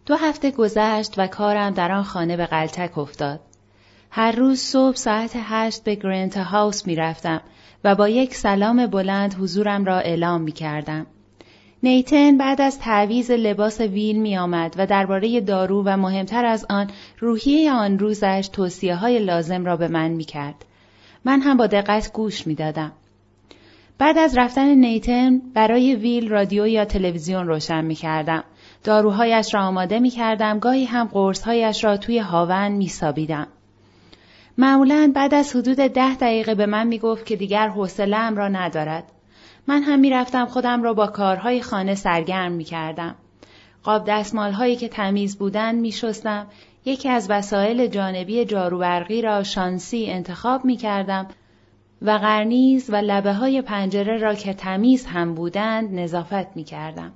2 هفته گذشت و کارم در آن خانه به غلطک افتاد. هر روز صبح ساعت 8 به گرنت هاوس می رفتم و با یک سلام بلند حضورم را اعلام می کردم. نیتن بعد از تعویض لباس ویل می آمد و درباره دارو و مهمتر از آن روحیه آن روزش توصیه‌های لازم را به من می کرد. من هم با دقت گوش می دادم. بعد از رفتن نیتن برای ویل رادیو یا تلویزیون روشن می کردم. داروهایش را آماده می کردم، گاهی هم قرصهایش را توی هاون می سابیدم. معمولاً بعد از حدود 10 دقیقه به من می گفت که دیگر حوصله‌ام را ندارد. من هم می رفتم خودم را با کارهای خانه سرگرم می کردم. قاب دستمال‌هایی که تمیز بودند می شستم، یکی از وسایل جانبی جاروبرقی را شانسی انتخاب می کردم و قرنیز و لبه های پنجره را که تمیز هم بودند نظافت می کردم.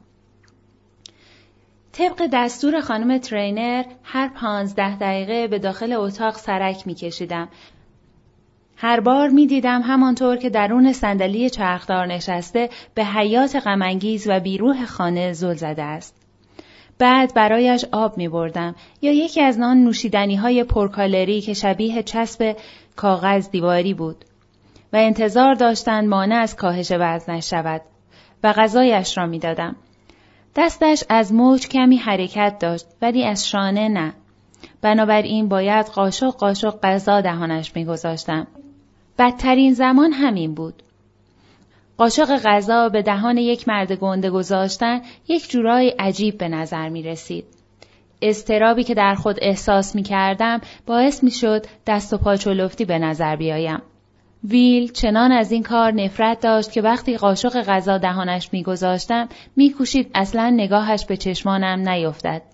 طبق دستور خانم ترینر هر 15 دقیقه به داخل اتاق سرک می کشیدم. هر بار می دیدم همانطور که درون صندلی چرخدار نشسته به حیات غم‌انگیز و بیروح خانه زل زده است. بعد برایش آب می بردم یا یکی از آن نوشیدنی های پرکالری که شبیه چسب کاغذ دیواری بود و انتظار داشتند مانع از کاهش وزنش شود و غذایش را می دادم. دستش از مچ کمی حرکت داشت ولی از شانه نه. بنابراین باید قاشق قاشق غذا دهانش می گذاشتم. بدترین زمان همین بود. قاشق غذا به دهان یک مرد گنده گذاشتن یک جورای عجیب به نظر می رسید. اضطرابی که در خود احساس می کردم باعث می شد دست و پا چلفتی به نظر بیایم. ویل چنان از این کار نفرت داشت که وقتی قاشق غذا دهانش می گذاشتم می کوشید اصلا نگاهش به چشمانم نیفتد.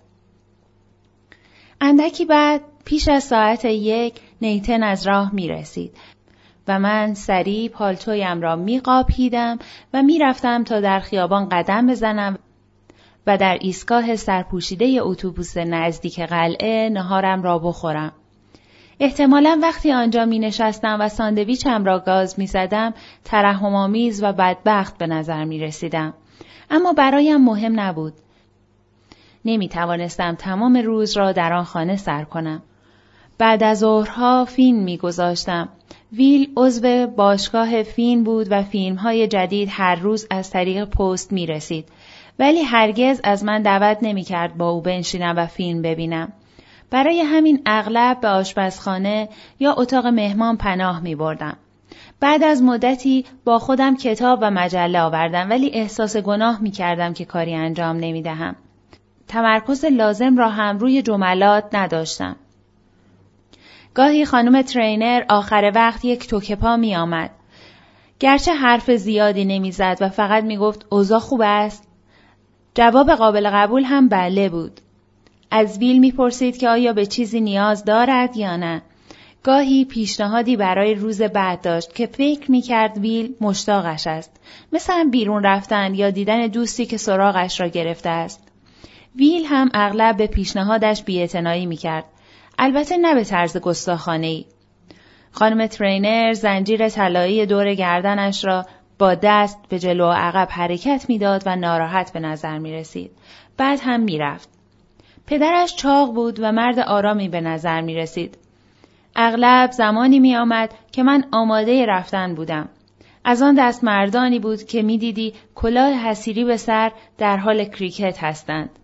اندکی بعد پیش از ساعت 1 نیتن از راه می رسید و من سریع پالتویم را می قاپیدم و می رفتم تا در خیابان قدم بزنم و در ایستگاه سرپوشیده اتوبوس نزدیک قلعه نهارم را بخورم. احتمالاً وقتی آنجا می نشستم و ساندویچم را گاز می زدم ترحم‌آمیز و بدبخت به نظر می رسیدم. اما برایم مهم نبود. نمی توانستم تمام روز را در آن خانه سر کنم. بعد از ظهرها فیلم می گذاشتم. ویل عضو باشگاه فیلم بود و فیلم‌های جدید هر روز از طریق پست می رسید. ولی هرگز از من دعوت نمی کرد با او بنشینم و فیلم ببینم. برای همین اغلب به آشپزخانه یا اتاق مهمان پناه می بردم. بعد از مدتی با خودم کتاب و مجله آوردم ولی احساس گناه می کردم که کاری انجام نمی دهم. تمرکز لازم را هم روی جملات نداشتم. گاهی خانم ترینر آخر وقت یک توکه‌پا می آمد. گرچه حرف زیادی نمی زد و فقط می گفت اوضاع خوب است. جواب قابل قبول هم بله بود. از ویل می پرسید که آیا به چیزی نیاز دارد یا نه. گاهی پیشنهادی برای روز بعد داشت که فکر می کرد ویل مشتاقش است. مثلا بیرون رفتن یا دیدن دوستی که سراغش را گرفته است. ویل هم اغلب به پیشنهادش بی‌اعتنایی می کرد. البته نه به طرز گستاخانه‌ای. خانم ترینر زنجیر طلایی دور گردنش را با دست به جلو و عقب حرکت می داد و ناراحت به نظر می رسید. بعد هم می رفت. پدرش چاق بود و مرد آرامی به نظر می رسید. اغلب زمانی می آمد که من آماده رفتن بودم. از آن دست مردانی بود که می دیدی کلاه حصیری به سر در حال کریکت هستند.